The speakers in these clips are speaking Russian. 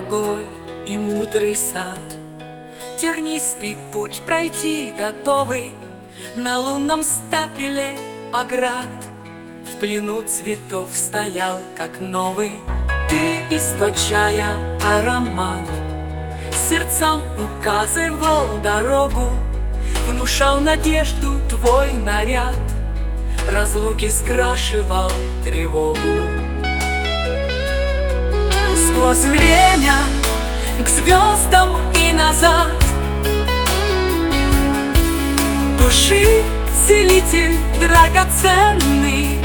дорогой и мудрый сад. Тернистый путь пройти готовый, на лунном стапеле оград. В плену цветов стоял, как новый, ты, источая аромат. Сердцам указывал дорогу, внушал надежду твой наряд. Разлуки скрашивал тревогу. Сквозь время к звездам и назад, души целитель драгоценный.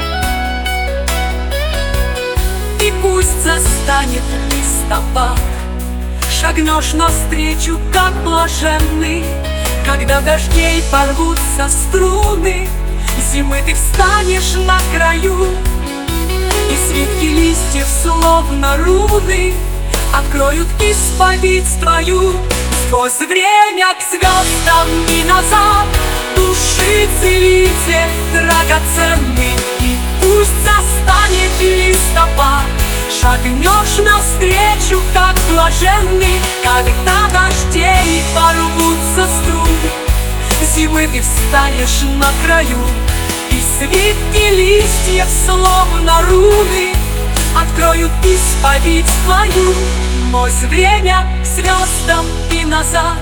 И пусть застанет листопад, шагнешь навстречу, как блаженный. Когда дождей порвутся струны, зимы ты встанешь на краю, и свитки листьев, словно руны, откроют исповедь твою. Сквозь время к звездам и назад, души целитель драгоценный. И пусть застанет листопад, шагнешь навстречу, как блаженный. Когда дождей порвутся струны, зимы ты встанешь на краю, и свитки листьев, словно руны, откроют исповедь твою. Мось время к звездам и назад.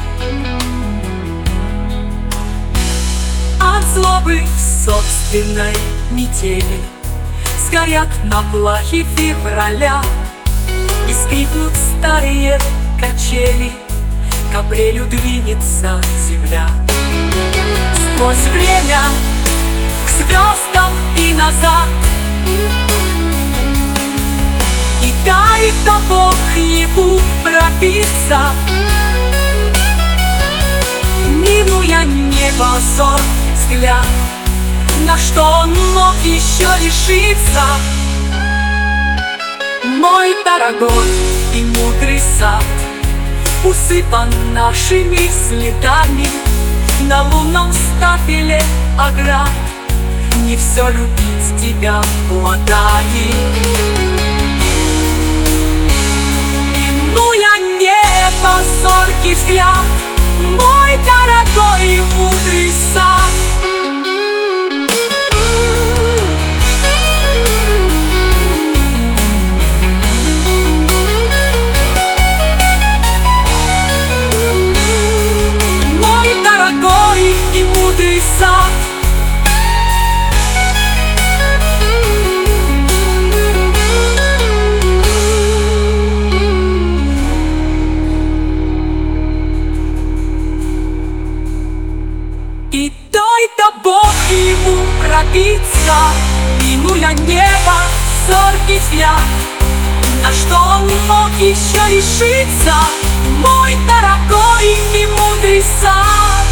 От злобы собственной метели сгорят на плахе февраля, и скрипнут старые качели, к апрелю двинется земля. Сквозь время к звездам и назад, и дай-то Бог ему пробиться, минуя небо, взор, взгляд, на что он мог еще решиться. Мой дорогой и мудрый сад усыпан нашими следами, на лунном стапеле оград. Не все любить тебя плодами, минуя небо, зоркий взгляд, мой дорогой и мудрый сад. Мой дорогой и мудрый сад. И дай-то Бог ему пробиться, минуя небо, зоркий взгляд, на что он мог еще решиться. Мой дорогой и мудрый сад.